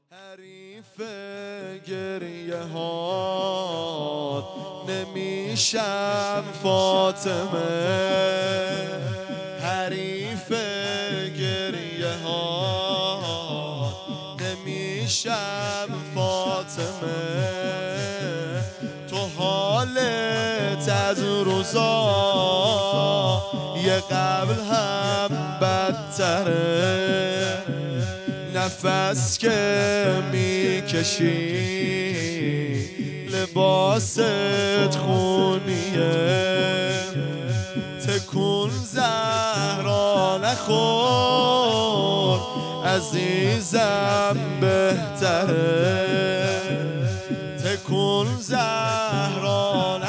حریف گریه هات نمیشم فاطمه، حریف گریه هات نمیشم فاطمه. تو حالت از روزا یه قبل هم بدتره، نفس که میکشی لباست خونیه، تکون زهرا نخور عزیزم بهتره، تکون زهرا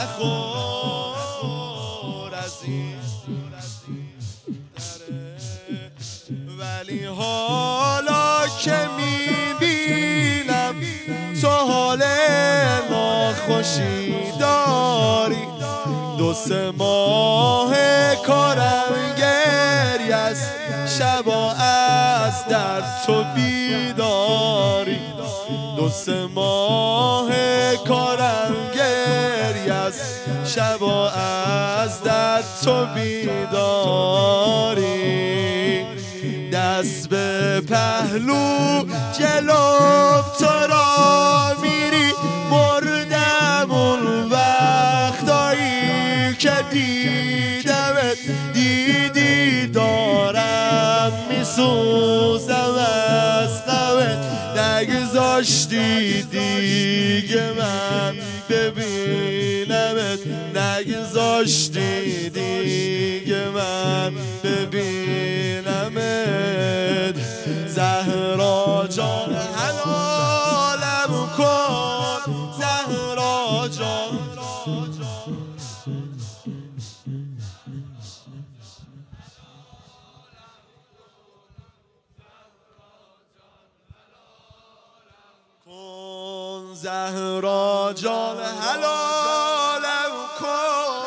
نخور عزیزم بهتره. ولی حالا که میبینم تو حال ناخوشی داری، 2-3 ماه کارم گریه است، شبا از درد تو بیداری، 2-3 ماه کارم گریه است، شبا از درد تو بیداری. دست به پهلو جلوم تو را میری، مردم اون وقتایی که دیدمت، دیدی دارم میسوزم از غمت، نگذاشتی دیگه من ببینمت، نگذاشتی دیگه من ببینمت. زهرا جان حلالم کن، زهرا جان کن، زهرا جان حلالم کن.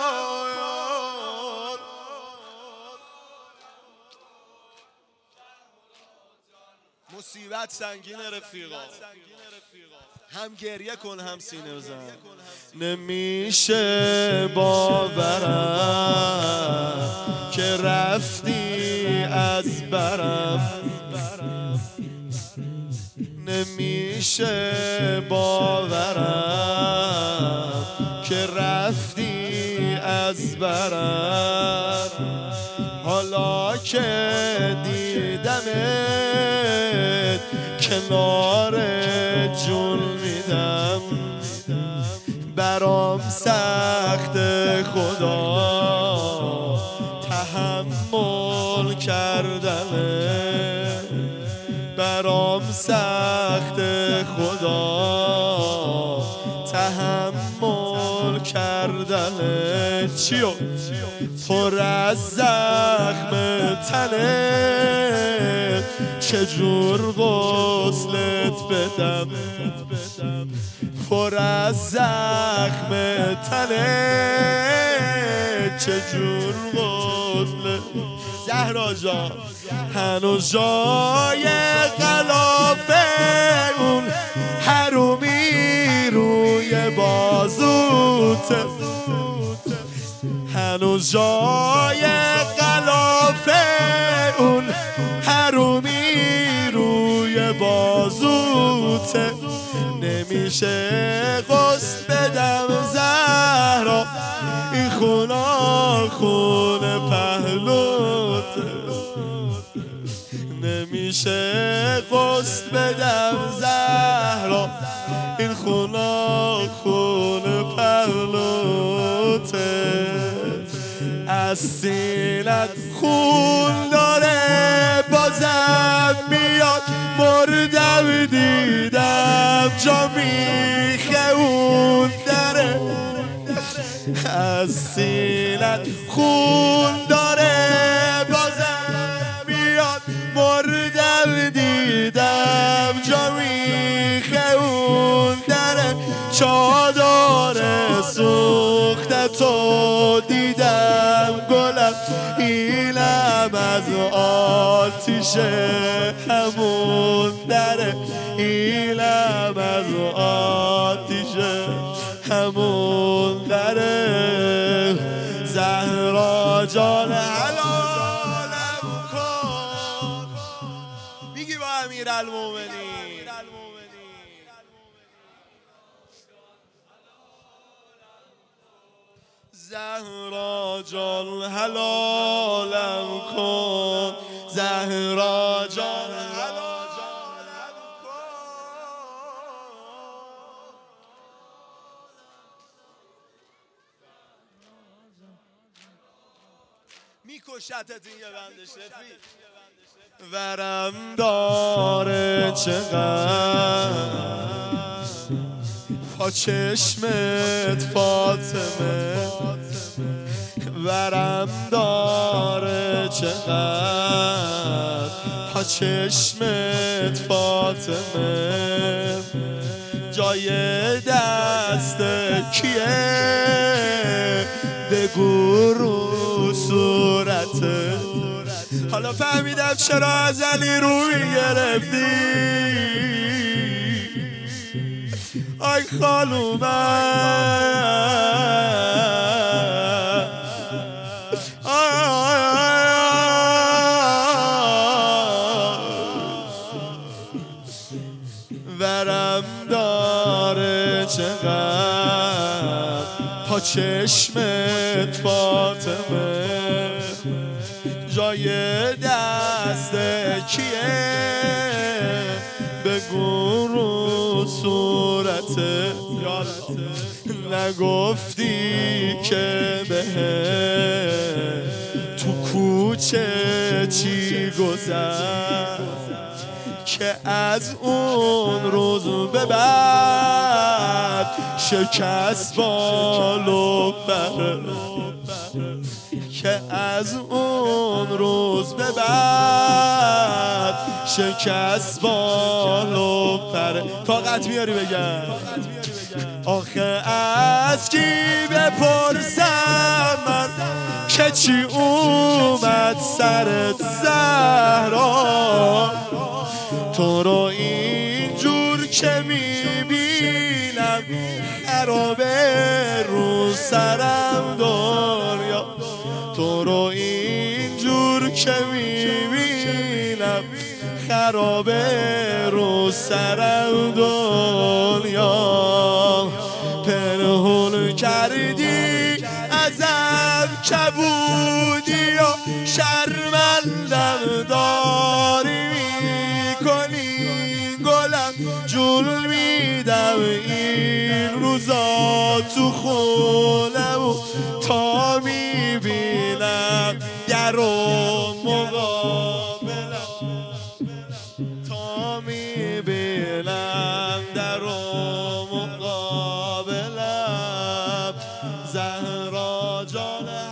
مصیبت سنگین رفیقا، هم گریه کن هم سینه بزن. نمیشه باورم که رفتی از برم، نمیشه باورم که رفتی از برم. حالا که دیدمت کنار جون میدم، برام سخت خدا تحمل کردمه، برام سخت خدا تحمل کردنه. چیو؟ پر از زخم تنه، چجور غسلت بدم، پر از زخم تنه، چجور غسلت. زهرا جان هنوز جای غلافه اون حرومی روی بازوته، هنوز جای غلافه اون حرومی روی بازوته. نمیشه غسل بدم زهرا، این خونه خون پهلوته، نمیشه غسل بدم زهرا، این خونه خون پهلوته. از سینت خون داره بازم میاد، مردم دیدم جا میخه اون داره، از سینت خون داره بازم میاد، مردم دیدم جا میخه اون داره. چادر سوخته تو دیدم گلم، اینم از آتیش همون دره. اینم از آتیشه همون دره زهرا جان حلالم کن. میگی با امیرالمومنین زهرا جان حلالم کن، زهرا جان حلالم کن. میکشتت این یه بندش رفیق ورم داره چقدر پا چشمت فاطمه ورم داره چقدر پا چشمت فاطمه جای دست کیه بگو رو صورتت. حالا فهمیدم چرا از علی روی گرفتی آی خانومم ورم داره چقدر پا چشمت فاطمه جای دست کیه بگو رو صورتت. نگفتی که به تو کوچه چی گذشت که از اون روز به بعد شکست بالو بره که از اون روز به بعد شکست بالو پره. طاقت میاری بگم آخه از کی بپرسم من که چی اومد سرت زهرا تو رو اینجور که میبینم خرابه رو سرم دنیا تو رو اینجور که میبینم خرابه رو سرم دنیا پنهون کردی ازم کبودی و شرمندم داری میکنی گلم جون میدم این روزا تو خونم تا میبینم در و مقابلم تا میبینم در و مقابلم زهرا جان